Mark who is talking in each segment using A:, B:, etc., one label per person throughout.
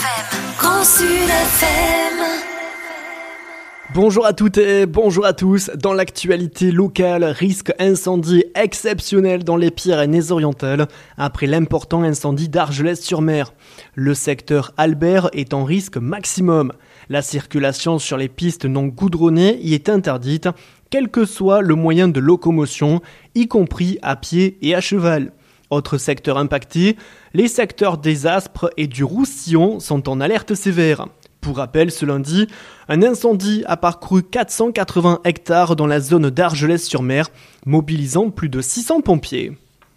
A: Grand Sud FM.
B: Bonjour à toutes et bonjour à tous. Dans l'actualité locale, risque incendie exceptionnel dans les Pyrénées-Orientales après l'important incendie d'Argelès-sur-Mer. Le secteur Albert est en risque maximum. La circulation sur les pistes non goudronnées y est interdite, quel que soit le moyen de locomotion, y compris à pied et à cheval. Autre secteur impacté, les secteurs des Aspres et du Roussillon sont en alerte sévère. Pour rappel, ce lundi, un incendie a parcouru 480 hectares dans la zone d'Argelès-sur-Mer, mobilisant plus de 600 pompiers.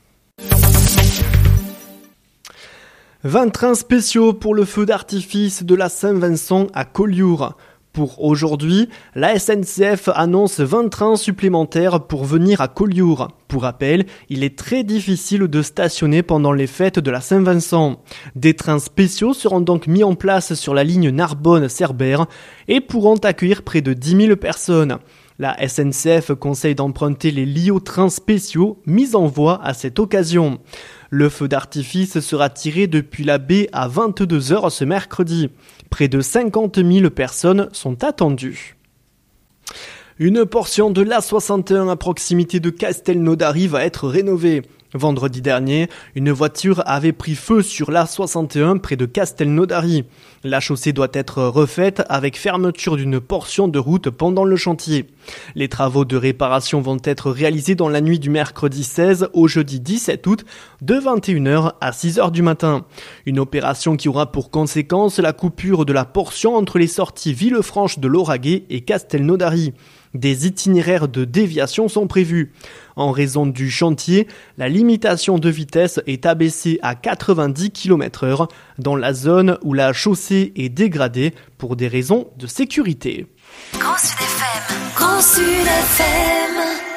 B: 20 trains spéciaux pour le feu d'artifice de la Saint-Vincent à Collioure. Pour aujourd'hui, la SNCF annonce 20 trains supplémentaires pour venir à Collioure. Pour rappel, il est très difficile de stationner pendant les fêtes de la Saint-Vincent. Des trains spéciaux seront donc mis en place sur la ligne Narbonne-Cerbère et pourront accueillir près de 10 000 personnes. La SNCF conseille d'emprunter les Lio-trains spéciaux mis en voie à cette occasion. Le feu d'artifice sera tiré depuis la baie à 22h ce mercredi. Près de 50 000 personnes sont attendues. Une portion de l'A61 à proximité de Castelnaudary va être rénovée. Vendredi dernier, une voiture avait pris feu sur l'A61 près de Castelnaudary. La chaussée doit être refaite avec fermeture d'une portion de route pendant le chantier. Les travaux de réparation vont être réalisés dans la nuit du mercredi 16 au jeudi 17 août de 21h à 6h du matin. Une opération qui aura pour conséquence la coupure de la portion entre les sorties Villefranche de Lauragais et Castelnaudary. Des itinéraires de déviation sont prévus. En raison du chantier, la limitation de vitesse est abaissée à 90 km/h dans la zone où la chaussée est dégradée pour des raisons de sécurité.
A: Grand Sud FM. Grand Sud FM.